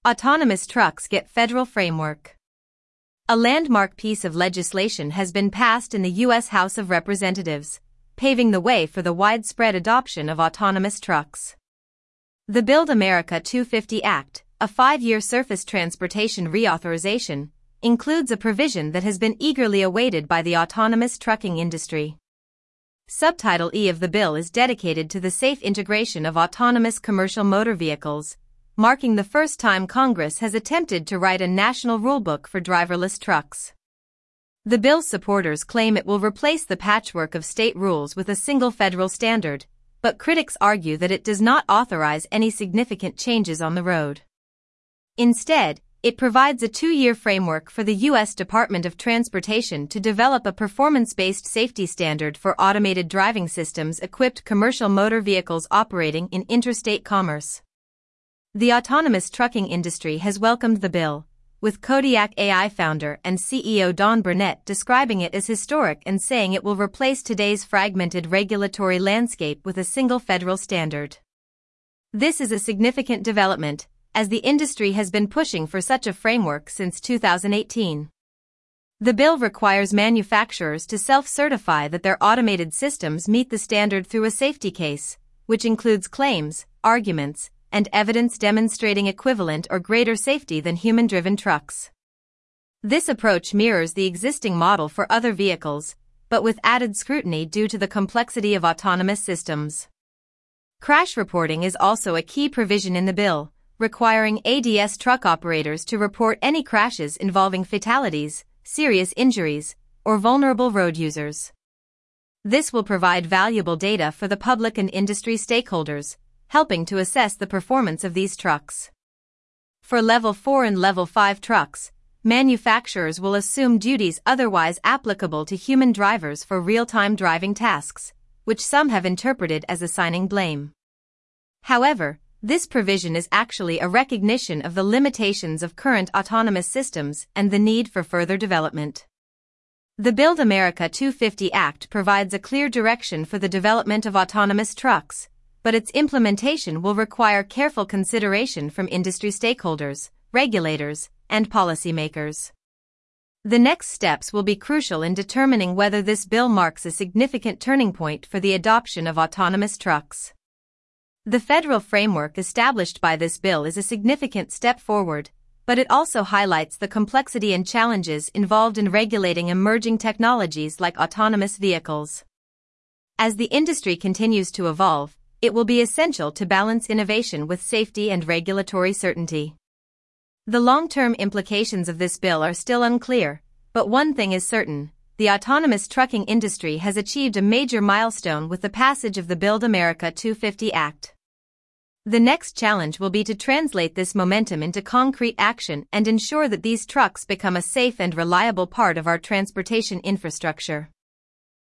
Autonomous trucks get federal framework. A landmark piece of legislation has been passed in the U.S. House of Representatives, paving the way for the widespread adoption of autonomous trucks. The Build America 250 Act, a 5-year surface transportation reauthorization, includes a provision that has been eagerly awaited by the autonomous trucking industry. Subtitle E of the bill is dedicated to the safe integration of autonomous commercial motor vehicles, marking the first time Congress has attempted to write a national rulebook for driverless trucks. The bill's supporters claim it will replace the patchwork of state rules with a single federal standard, but critics argue that it does not authorize any significant changes on the road. Instead, it provides a 2-year framework for the U.S. Department of Transportation to develop a performance-based safety standard for automated driving systems-equipped commercial motor vehicles operating in interstate commerce. The autonomous trucking industry has welcomed the bill, with Kodiak AI founder and CEO Don Burnett describing it as historic and saying it will replace today's fragmented regulatory landscape with a single federal standard. This is a significant development, as the industry has been pushing for such a framework since 2018. The bill requires manufacturers to self-certify that their automated systems meet the standard through a safety case, which includes claims, arguments, and evidence demonstrating equivalent or greater safety than human-driven trucks. This approach mirrors the existing model for other vehicles, but with added scrutiny due to the complexity of autonomous systems. Crash reporting is also a key provision in the bill, requiring ADS truck operators to report any crashes involving fatalities, serious injuries, or vulnerable road users. This will provide valuable data for the public and industry stakeholders, helping to assess the performance of these trucks. For Level 4 and Level 5 trucks, manufacturers will assume duties otherwise applicable to human drivers for real-time driving tasks, which some have interpreted as assigning blame. However, this provision is actually a recognition of the limitations of current autonomous systems and the need for further development. The Build America 250 Act provides a clear direction for the development of autonomous trucks, but its implementation will require careful consideration from industry stakeholders, regulators, and policymakers. The next steps will be crucial in determining whether this bill marks a significant turning point for the adoption of autonomous trucks. The federal framework established by this bill is a significant step forward, but it also highlights the complexity and challenges involved in regulating emerging technologies like autonomous vehicles. As the industry continues to evolve, it will be essential to balance innovation with safety and regulatory certainty. The long-term implications of this bill are still unclear, but one thing is certain: the autonomous trucking industry has achieved a major milestone with the passage of the Build America 250 Act. The next challenge will be to translate this momentum into concrete action and ensure that these trucks become a safe and reliable part of our transportation infrastructure.